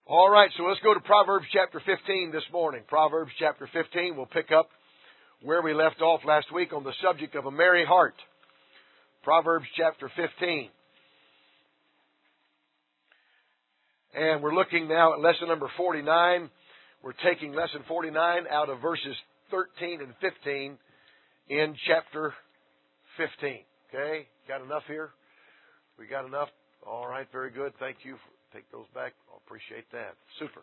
All right, so let's go to Proverbs chapter 15 this morning. Proverbs chapter 15. We'll pick up where we left off last week on the subject of a merry heart. Proverbs chapter 15. And we're looking now at lesson number 49. We're taking lesson 49 out of verses 13 and 15 in chapter 15. Okay? Got enough here? We got enough? All right, very good. Thank you. Take those back. I appreciate that. Super.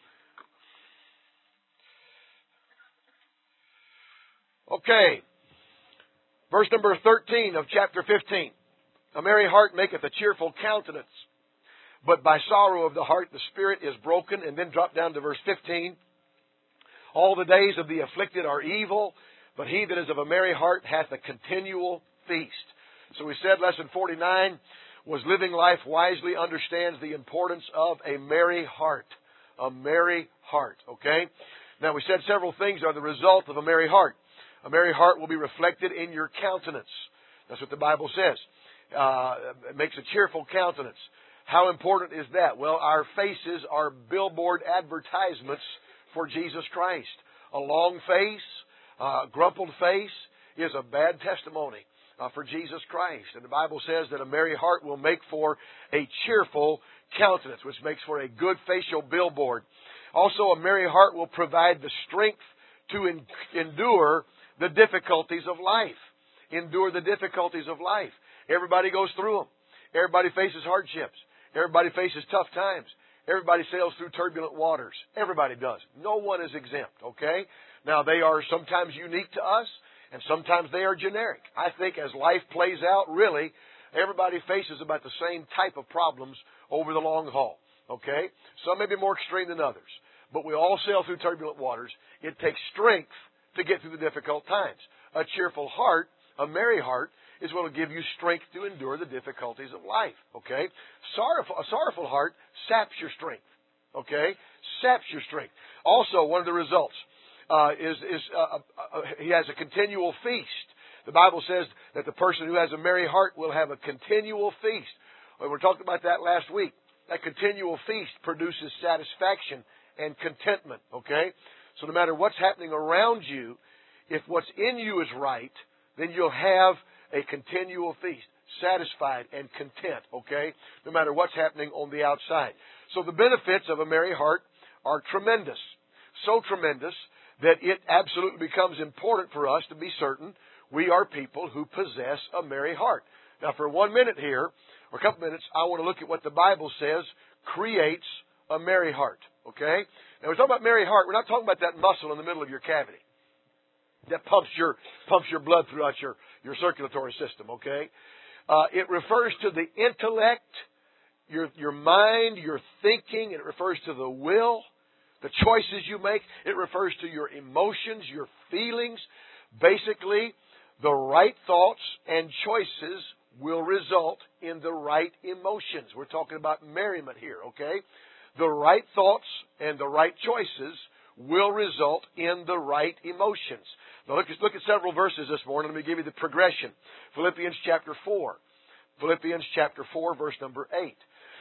Okay. Verse number 13 of chapter 15. A merry heart maketh a cheerful countenance, but by sorrow of the heart the spirit is broken. And then drop down to verse 15. All the days of the afflicted are evil, but he that is of a merry heart hath a continual feast. So we said lesson 49 was living life wisely understands the importance of a merry heart. A merry heart, okay? Now we said several things are the result of a merry heart. A merry heart will be reflected in your countenance. That's what the Bible says. It makes a cheerful countenance. How important is that? Well, our faces are billboard advertisements for Jesus Christ. A long face, a grumpled face is a bad testimony for Jesus Christ. And the Bible says that a merry heart will make for a cheerful countenance, which makes for a good facial billboard. Also, a merry heart will provide the strength to endure the difficulties of life. Endure the difficulties of life. Everybody goes through them. Everybody faces hardships. Everybody faces tough times. Everybody sails through turbulent waters. Everybody does. No one is exempt, okay? Now, they are sometimes unique to us, and sometimes they are generic. I think as life plays out, really, everybody faces about the same type of problems over the long haul, okay? Some may be more extreme than others, but we all sail through turbulent waters. It takes strength to get through the difficult times. A cheerful heart, a merry heart, is what will give you strength to endure the difficulties of life, okay? A sorrowful heart saps your strength, okay? Saps your strength. Also, one of the results he has a continual feast. The Bible says that the person who has a merry heart will have a continual feast. We were talking about that last week. That continual feast produces satisfaction and contentment, okay? So no matter what's happening around you, if what's in you is right, then you'll have a continual feast, satisfied and content, okay? No matter what's happening on the outside. So the benefits of a merry heart are tremendous. So tremendous that it absolutely becomes important for us to be certain we are people who possess a merry heart. Now, for 1 minute here, or a couple minutes, I want to look at what the Bible says creates a merry heart, okay? Now, we're talking about merry heart. We're not talking about that muscle in the middle of your cavity that pumps your blood throughout your circulatory system, okay? It refers to the intellect, your mind, your thinking. It refers to the will, the choices you make. It refers to your emotions, your feelings. Basically, the right thoughts and choices will result in the right emotions. We're talking about merriment here, okay? The right thoughts and the right choices will result in the right emotions. Now look at several verses this morning. Let me give you the progression. Philippians chapter 4. Philippians chapter 4, verse number 8.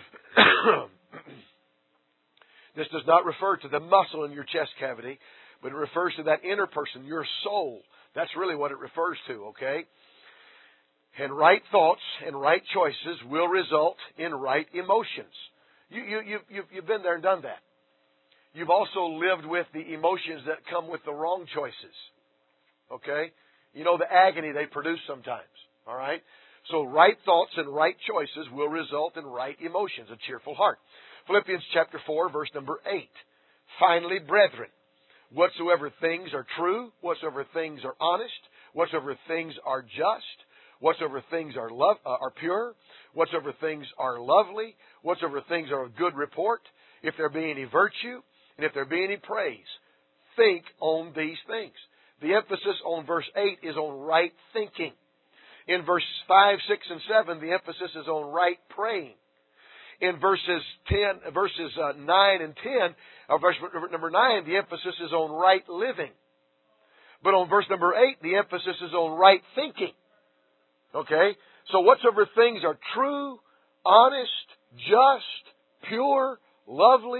This does not refer to the muscle in your chest cavity, but it refers to that inner person, your soul. That's really what it refers to, okay? And right thoughts and right choices will result in right emotions. You've been there and done that. You've also lived with the emotions that come with the wrong choices, okay? You know the agony they produce sometimes, all right? So right thoughts and right choices will result in right emotions, a cheerful heart. Philippians chapter 4, verse number 8. Finally, brethren, whatsoever things are true, whatsoever things are honest, whatsoever things are just, whatsoever things are pure, whatsoever things are lovely, whatsoever things are of good report, if there be any virtue, and if there be any praise, think on these things. The emphasis on verse 8 is on right thinking. In verses 5, 6, and 7, the emphasis is on right praying. In verses 9 and 10, verse number 9, the emphasis is on right living. But on verse number 8, the emphasis is on right thinking. Okay? So whatsoever things are true, honest, just, pure, lovely,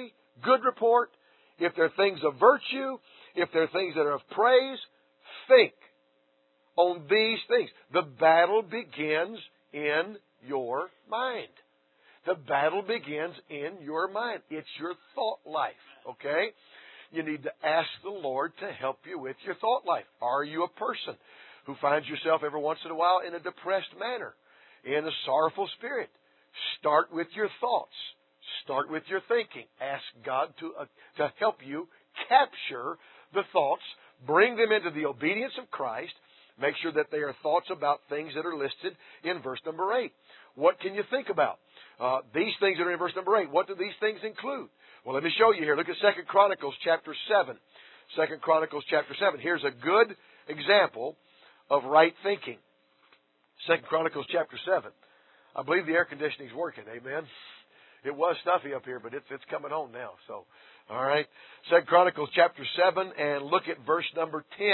good report, if they're things of virtue, if they're things that are of praise, think on these things. The battle begins in your mind. The battle begins in your mind. It's your thought life, okay? You need to ask the Lord to help you with your thought life. Are you a person who finds yourself every once in a while in a depressed manner, in a sorrowful spirit? Start with your thoughts. Start with your thinking. Ask God to help you capture the thoughts, bring them into the obedience of Christ. Make sure that they are thoughts about things that are listed in verse number 8. What can you think about? These things that are in verse number 8, what do these things include? Well, let me show you here. Look at 2 Chronicles chapter 7. 2 Chronicles chapter 7. Here's a good example of right thinking. 2 Chronicles chapter 7. I believe the air conditioning's working. Amen. It was stuffy up here, but it's coming on now. So, all right. 2 Chronicles chapter 7, and look at verse number 10.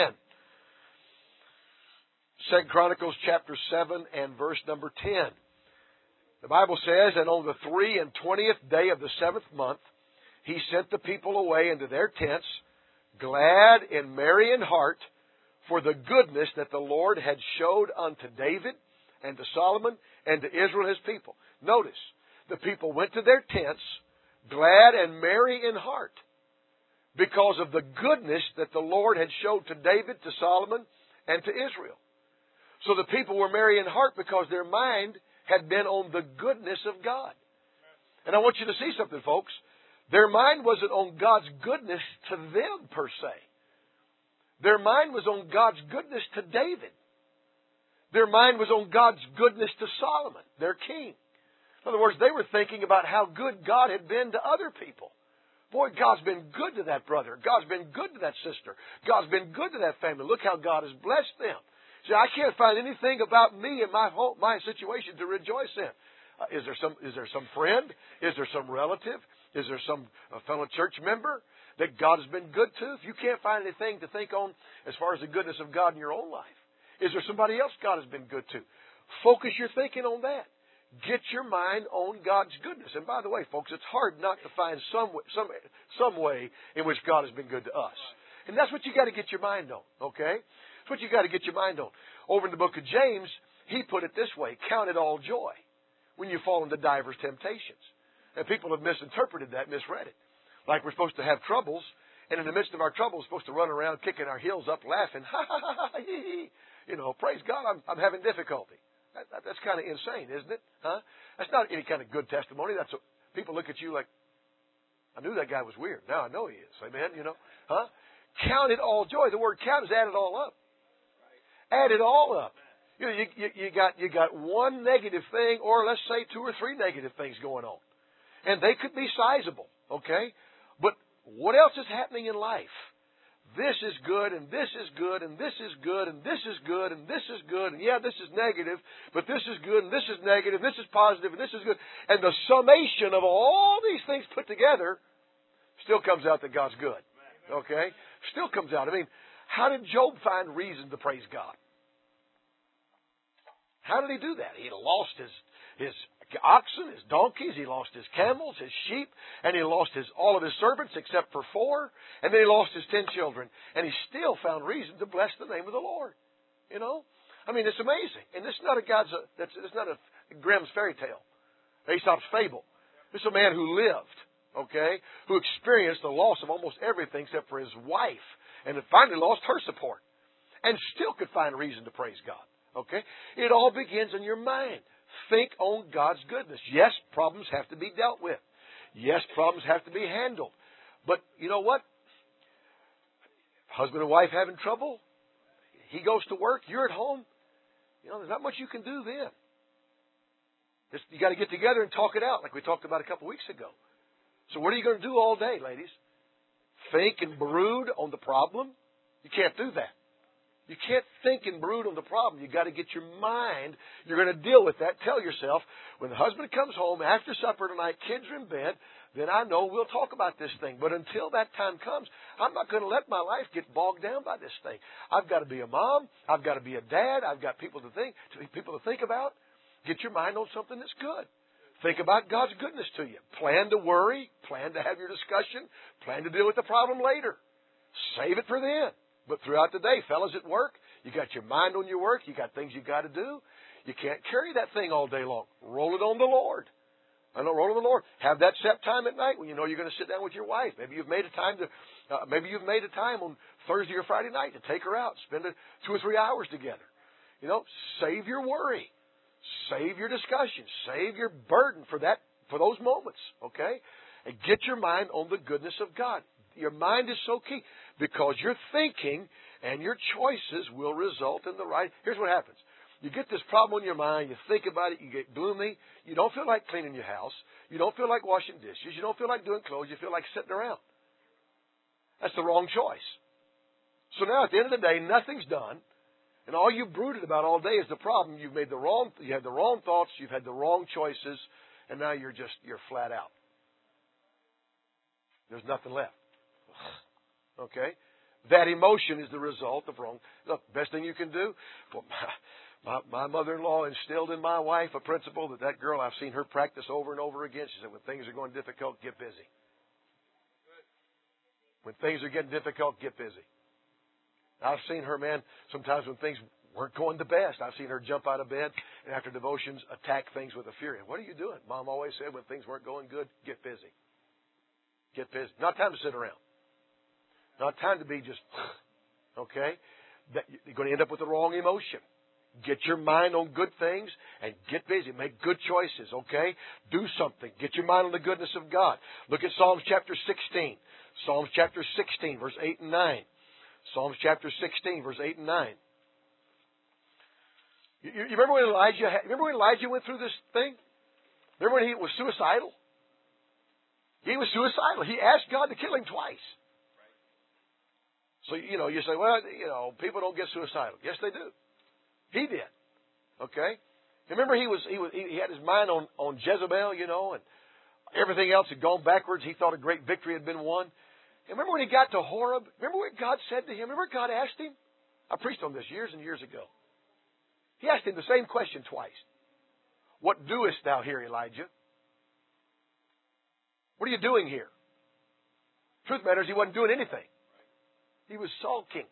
2 Chronicles chapter 7 and verse number 10. The Bible says, and on the 23rd day of the 7th month, he sent the people away into their tents, glad and merry in heart, for the goodness that the Lord had showed unto David and to Solomon and to Israel his people. Notice, the people went to their tents, glad and merry in heart, because of the goodness that the Lord had showed to David, to Solomon, and to Israel. So the people were merry in heart because their mind had been on the goodness of God. And I want you to see something, folks. Their mind wasn't on God's goodness to them, per se. Their mind was on God's goodness to David. Their mind was on God's goodness to Solomon, their king. In other words, they were thinking about how good God had been to other people. Boy, God's been good to that brother. God's been good to that sister. God's been good to that family. Look how God has blessed them. See, I can't find anything about me and my situation to rejoice in. Is there some friend? Is there some relative? Is there some fellow church member that God has been good to? If you can't find anything to think on as far as the goodness of God in your own life, is there somebody else God has been good to? Focus your thinking on that. Get your mind on God's goodness. And by the way, folks, it's hard not to find some way in which God has been good to us. And that's what you got to get your mind on, okay? That's what you got to get your mind on. Over in the book of James, he put it this way: count it all joy when you fall into divers temptations. And people have misinterpreted that, misread it. Like we're supposed to have troubles, and in the midst of our troubles, we're supposed to run around kicking our heels up, laughing, ha ha ha ha, hee hee. You know, praise God, I'm having difficulty. That's kind of insane, isn't it? Huh? That's not any kind of good testimony. People look at you like, I knew that guy was weird. Now I know he is. Amen. You know, huh? Count it all joy. The word count is add it all up. Add it all up. You know, you got one negative thing, or let's say 2 or 3 negative things going on, and they could be sizable. Okay, but what else is happening in life? This is good, and this is good, and this is good, and this is good, and this is good, and yeah, this is negative, but this is good, and this is negative, this is positive, and this is good. And the summation of all these things put together still comes out that God's good. Okay? Still comes out. I mean, how did Job find reason to praise God? How did he do that? He lost his oxen, his donkeys, he lost his camels, his sheep, and he lost all of his servants except for 4, and then he lost his 10 children, and he still found reason to bless the name of the Lord. You know? I mean, it's amazing. And this is not it's not a Grimm's fairy tale, Aesop's fable. This is a man who lived, okay, who experienced the loss of almost everything except for his wife, and then finally lost her support, and still could find reason to praise God. Okay? It all begins in your mind. Think on God's goodness. Yes, problems have to be dealt with. Yes, problems have to be handled. But you know what? Husband and wife having trouble. He goes to work. You're at home. You know, there's not much you can do then. You got to get together and talk it out, like we talked about a couple weeks ago. So what are you going to do all day, ladies? Think and brood on the problem? You can't do that. You can't think and brood on the problem. You've got to get your mind. You're going to deal with that. Tell yourself, when the husband comes home after supper tonight, kids are in bed, then I know we'll talk about this thing. But until that time comes, I'm not going to let my life get bogged down by this thing. I've got to be a mom. I've got to be a dad. I've got people to think about. Get your mind on something that's good. Think about God's goodness to you. Plan to worry. Plan to have your discussion. Plan to deal with the problem later. Save it for then. But throughout the day, fellas at work, you got your mind on your work. You got things you got to do. You can't carry that thing all day long. Roll it on the Lord. I know, roll on the Lord. Have that set time at night when you know you're going to sit down with your wife. Maybe you've made a time on Thursday or Friday night to take her out, spend 2 or 3 hours together. You know, save your worry, save your discussion, save your burden for those moments. Okay, and get your mind on the goodness of God. Your mind is so key because your thinking and your choices will result in the right. Here's what happens. You get this problem on your mind, you think about it, you get gloomy, you don't feel like cleaning your house, you don't feel like washing dishes, you don't feel like doing clothes, you feel like sitting around. That's the wrong choice. So now at the end of the day, nothing's done, and all you brooded about all day is the problem. You had the wrong thoughts, you've had the wrong choices, and now you're flat out. There's nothing left. Okay? That emotion is the result of wrong. Look, best thing you can do, my mother-in-law instilled in my wife a principle that girl, I've seen her practice over and over again. She said, when things are going difficult, get busy. When things are getting difficult, get busy. I've seen her, man, sometimes when things weren't going the best, I've seen her jump out of bed and after devotions attack things with a fury. What are you doing? Mom always said when things weren't going good, get busy. Get busy. Not time to sit around. Not time to be just, okay? You're going to end up with the wrong emotion. Get your mind on good things and get busy. Make good choices, okay? Do something. Get your mind on the goodness of God. Look at Psalms chapter 16. Psalms chapter 16, verse 8 and 9. Psalms chapter 16, verse 8 and 9. You remember when Elijah went through this thing? Remember when he was suicidal? He was suicidal. He asked God to kill him twice. So, you say, well, people don't get suicidal. Yes, they do. He did. Okay? Remember he had his mind on Jezebel, and everything else had gone backwards. He thought a great victory had been won. And remember when he got to Horeb? Remember what God said to him? Remember God asked him? I preached on this years and years ago. He asked him the same question twice. What doest thou here, Elijah? What are you doing here? Truth matters, he wasn't doing anything. He was sulking.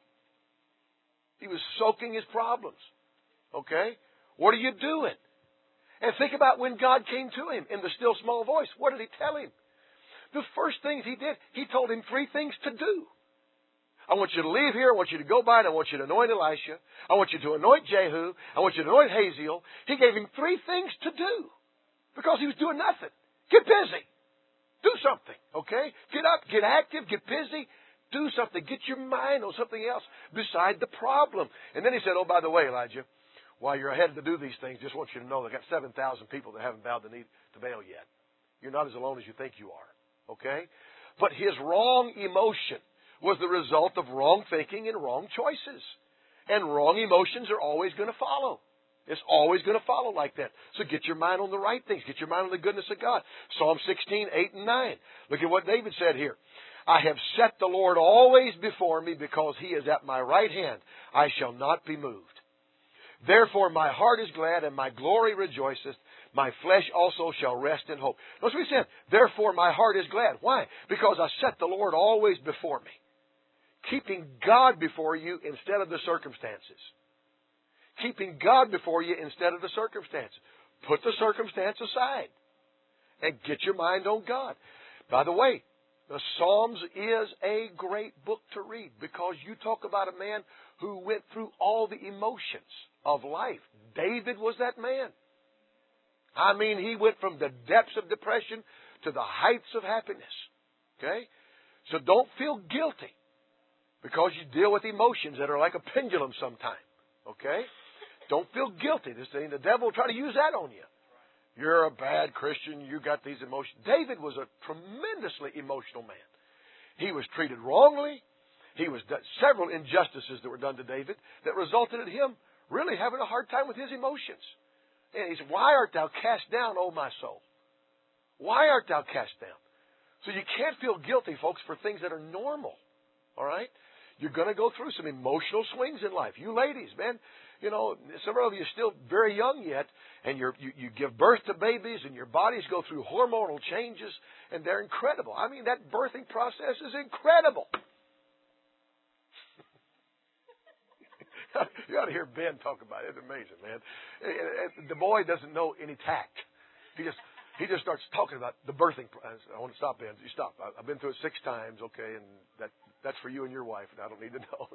He was soaking his problems. Okay? What are you doing? And think about when God came to him in the still small voice. What did he tell him? The first things he did, he told him 3 things to do. I want you to leave here. I want you to go by and I want you to anoint Elisha. I want you to anoint Jehu. I want you to anoint Hazael. He gave him 3 things to do because he was doing nothing. Get busy. Do something. Okay? Get up. Get active. Get busy. Do something. Get your mind on something else beside the problem. And then he said, oh, by the way, Elijah, while you're ahead to do these things, just want you to know they've got 7,000 people that haven't bowed the knee to Baal yet. You're not as alone as you think you are. Okay? But his wrong emotion was the result of wrong thinking and wrong choices. And wrong emotions are always going to follow. It's always going to follow like that. So get your mind on the right things. Get your mind on the goodness of God. Psalm 16, 8 and 9. Look at what David said here. I have set the Lord always before me because he is at my right hand. I shall not be moved. Therefore my heart is glad and my glory rejoiceth. My flesh also shall rest in hope. Notice what he said. Therefore my heart is glad. Why? Because I set the Lord always before me. Keeping God before you instead of the circumstances. Keeping God before you instead of the circumstances. Put the circumstance aside and get your mind on God. By the way, the Psalms is a great book to read because you talk about a man who went through all the emotions of life. David was that man. I mean, he went from the depths of depression to the heights of happiness. Okay? So don't feel guilty because you deal with emotions that are like a pendulum sometime. Okay? Don't feel guilty. The devil will try to use that on you. You're a bad Christian. You got these emotions. David was a tremendously emotional man. He was treated wrongly. He was several injustices that were done to David that resulted in him really having a hard time with his emotions. And he said, why art thou cast down, O my soul? Why art thou cast down? So you can't feel guilty, folks, for things that are normal. All right? You're going to go through some emotional swings in life. You ladies, man, several of you are still very young yet, and you give birth to babies, and your bodies go through hormonal changes, and they're incredible. I mean, that birthing process is incredible. You ought to hear Ben talk about it. It's amazing, man. The boy doesn't know any tact. He just starts talking about the birthing process. I want to stop, Ben. You stop. I've been through it 6 times, okay, and that's for you and your wife, and I don't need to know.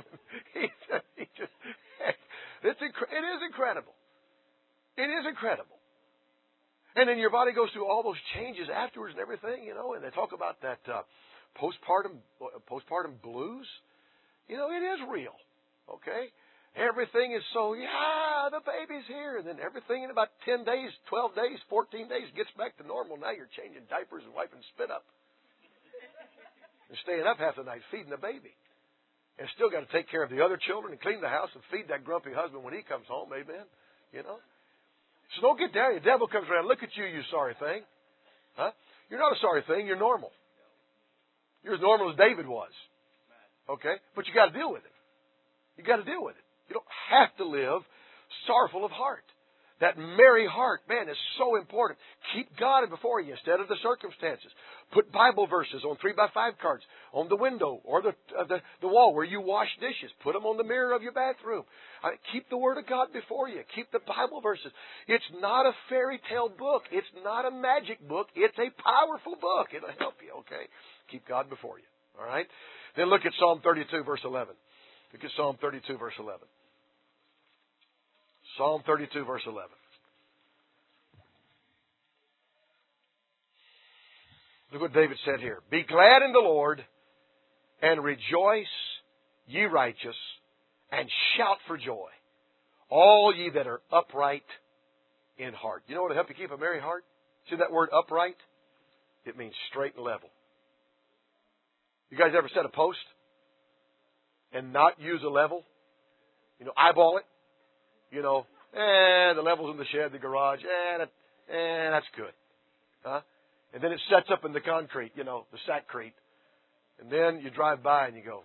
It is incredible. It is incredible. And then your body goes through all those changes afterwards and everything, and they talk about that postpartum blues. It is real. Okay? Everything is so, the baby's here. And then everything in about 10 days, 12 days, 14 days gets back to normal. Now you're changing diapers and wiping spit up. And staying up half the night feeding the baby. And still got to take care of the other children and clean the house and feed that grumpy husband when he comes home. Amen? So don't get down. The devil comes around. Look at you, you sorry thing. Huh? You're not a sorry thing. You're normal. You're as normal as David was. Okay? But you got to deal with it. You got to deal with it. You don't have to live sorrowful of heart. That merry heart, man, is so important. Keep God before you instead of the circumstances. Put Bible verses on 3x5 cards on the window or the wall where you wash dishes. Put them on the mirror of your bathroom. Keep the Word of God before you. Keep the Bible verses. It's not a fairy tale book. It's not a magic book. It's a powerful book. It'll help you, okay? Keep God before you. All right? Then look at Psalm 32, verse 11. Look at Psalm 32, verse 11. Psalm 32, verse 11. Look what David said here. Be glad in the Lord and rejoice, ye righteous, and shout for joy, all ye that are upright in heart. You know what will help you keep a merry heart? See that word upright? It means straight and level. You guys ever set a post and not use a level? Eyeball it. The level's in the shed, the garage. That's good. Huh? And then it sets up in the concrete, the sackcrete. And then you drive by and you go,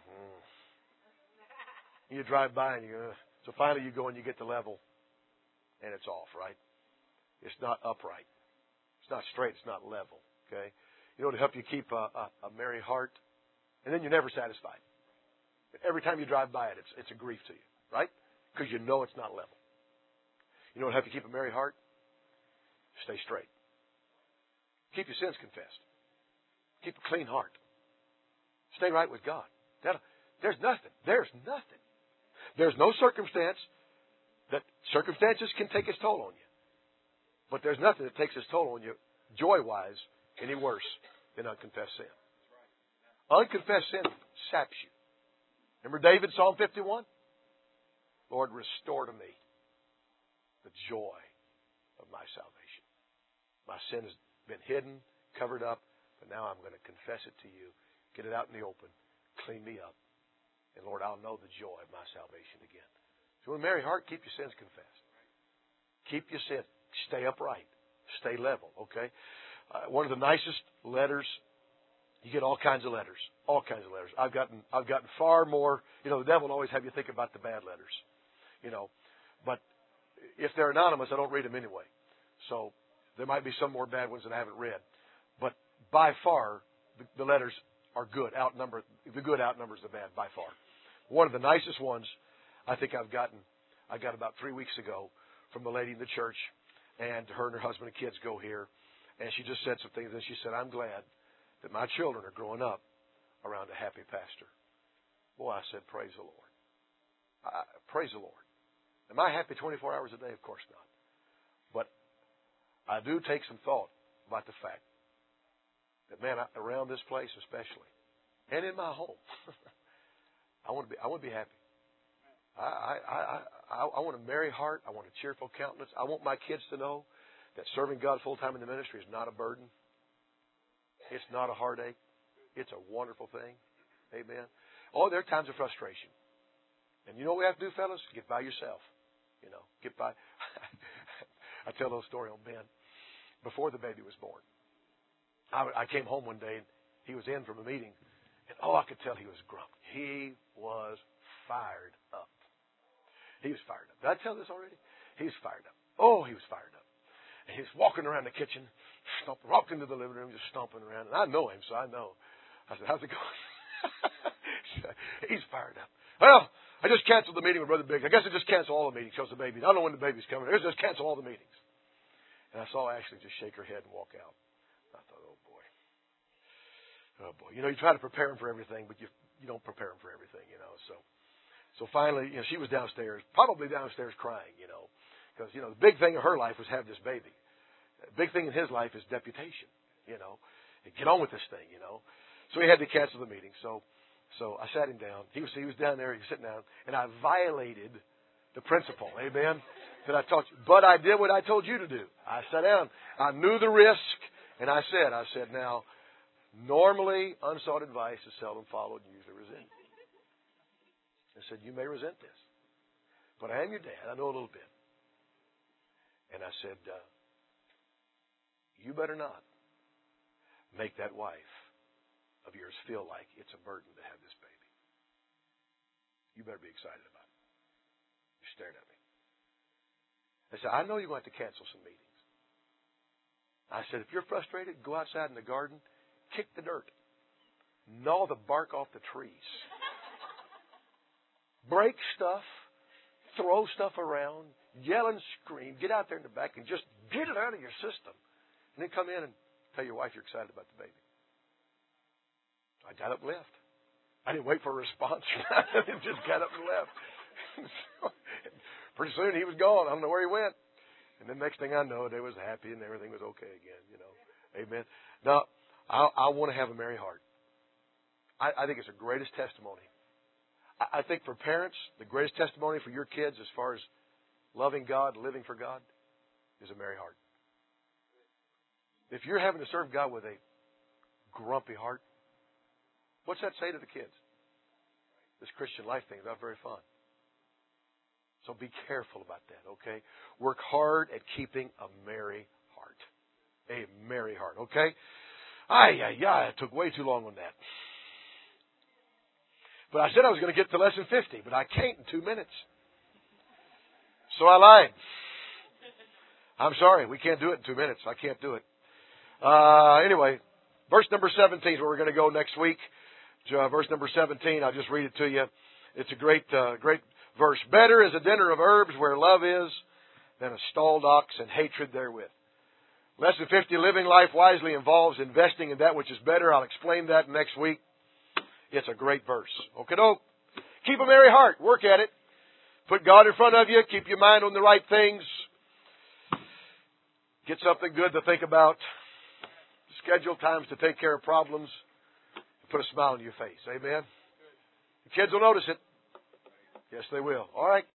You drive by and you go, So finally you go and you get the level and it's off, right? It's not upright. It's not straight. It's not level. Okay? To help you keep a merry heart. And then you're never satisfied. Every time you drive by it, it's a grief to you, right? Because you know it's not level. You know what help you keep a merry heart? Stay straight. Keep your sins confessed. Keep a clean heart. Stay right with God. There's nothing. There's no circumstance circumstances can take its toll on you. But there's nothing that takes its toll on you, joy-wise, any worse than unconfessed sin. Unconfessed sin saps you. Remember David, Psalm 51? Lord, restore to me the joy of my salvation. My sin has been hidden, covered up, but now I'm going to confess it to you. Get it out in the open. Clean me up. And Lord, I'll know the joy of my salvation again. So with a merry heart, keep your sins confessed. Keep your sin. Stay upright. Stay level, okay? One of the nicest letters, you get all kinds of letters. All kinds of letters. I've gotten far more, the devil will always have you think about the bad letters. But if they're anonymous, I don't read them anyway. So there might be some more bad ones that I haven't read. But by far, the letters are good. The good outnumbers the bad by far. One of the nicest ones I think I got about 3 weeks ago from a lady in the church, and her husband and kids go here, and she just said some things, and she said, I'm glad that my children are growing up around a happy pastor. Boy, I said, praise the Lord. Praise the Lord. Am I happy 24 hours a day? Of course not. But I do take some thought about the fact that, man, around this place especially, and in my home, I want to be happy. I want a merry heart. I want a cheerful countenance. I want my kids to know that serving God full time in the ministry is not a burden. It's not a heartache. It's a wonderful thing. Amen. Oh, there are times of frustration. And you know what we have to do, fellas? Get by yourself. Get by. I tell a little story on Ben. Before the baby was born, I came home one day and he was in from a meeting, and I could tell he was grumpy. He was fired up. He was fired up. Did I tell this already? He was fired up. Oh, he was fired up. And he's walking around the kitchen, walking into the living room, just stomping around. And I know him, so I know. I said, how's it going? He's fired up. Well, I just canceled the meeting with Brother Biggs. I guess I just cancel all the meetings because the baby. I don't know when the baby's coming. I just cancel all the meetings. And I saw Ashley just shake her head and walk out. I thought, oh boy. Oh boy. You know, you try to prepare him for everything, but you don't prepare him for everything, you know. So finally, you know, she was downstairs, probably downstairs crying, you know. Because, you know, the big thing in her life was have this baby. The big thing in his life is deputation, you know. And get on with this thing, you know. So he had to cancel the meeting. So I sat him down. He was down there. He was sitting down. And I violated the principle, amen, that I taught you. But I did what I told you to do. I sat down. I knew the risk. And I said, now, normally unsought advice is seldom followed and usually resented. I said, you may resent this. But I am your dad. I know a little bit. And I said, you better not make that wife of yours feel like it's a burden to have this baby. You better be excited about it. You stared at me. I said, I know you're going to have to cancel some meetings. I said, if you're frustrated, go outside in the garden, kick the dirt, gnaw the bark off the trees, break stuff, throw stuff around, yell and scream, get out there in the back and just get it out of your system. And then come in and tell your wife you're excited about the baby. I got up and left. I didn't wait for a response. I just got up and left. Pretty soon he was gone. I don't know where he went. And then next thing I know, they was happy and everything was okay again, you know. Amen. Now, I want to have a merry heart. I think it's the greatest testimony. I think for parents, the greatest testimony for your kids as far as loving God, living for God, is a merry heart. If you're having to serve God with a grumpy heart, what's that say to the kids? This Christian life thing is not very fun. So be careful about that, okay? Work hard at keeping a merry heart. A merry heart, okay? It took way too long on that. But I said I was going to get to lesson 50, but I can't in 2 minutes. So I lied. I'm sorry, we can't do it in 2 minutes. I can't do it. Anyway, verse number 17 is where we're going to go next week. Verse number 17, I'll just read it to you. It's a great verse. Better is a dinner of herbs where love is than a stalled ox and hatred therewith. Lesson 50, living life wisely involves investing in that which is better. I'll explain that next week. It's a great verse. Okay-doke. Keep a merry heart. Work at it. Put God in front of you. Keep your mind on the right things. Get something good to think about. Schedule times to take care of problems. Put a smile on your face. Amen. The kids will notice it. Yes, they will. All right.